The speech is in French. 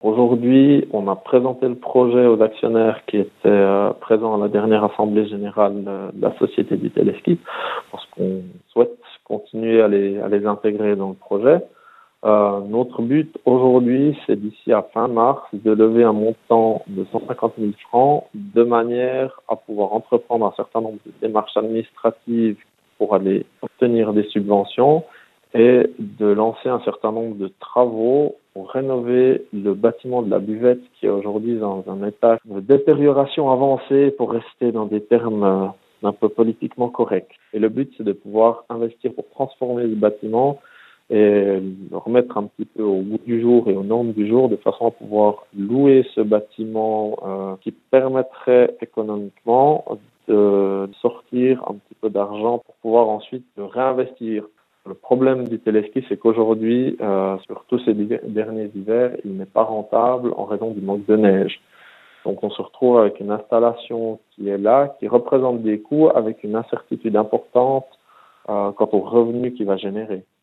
Aujourd'hui, on a présenté le projet aux actionnaires qui étaient présents à la dernière assemblée générale de la société du téléski, parce qu'on souhaite continuer à les intégrer dans le projet. Notre but aujourd'hui, c'est d'ici à fin mars de lever un montant de 150 000 francs de manière à pouvoir entreprendre un certain nombre de démarches administratives pour aller obtenir des subventions et de lancer un certain nombre de travaux pour rénover le bâtiment de la buvette qui est aujourd'hui dans un état de détérioration avancée pour rester dans des termes un peu politiquement corrects. Et le but, c'est de pouvoir investir pour transformer ce bâtiment et le remettre un petit peu au goût du jour et aux normes du jour de façon à pouvoir louer ce bâtiment qui permettrait économiquement de sortir un petit peu d'argent pour pouvoir ensuite le réinvestir. Le problème du téléski, c'est qu'aujourd'hui, surtout ces derniers hivers, il n'est pas rentable en raison du manque de neige. Donc on se retrouve avec une installation qui est là, qui représente des coûts avec une incertitude importante quant aux revenus qu'il va générer.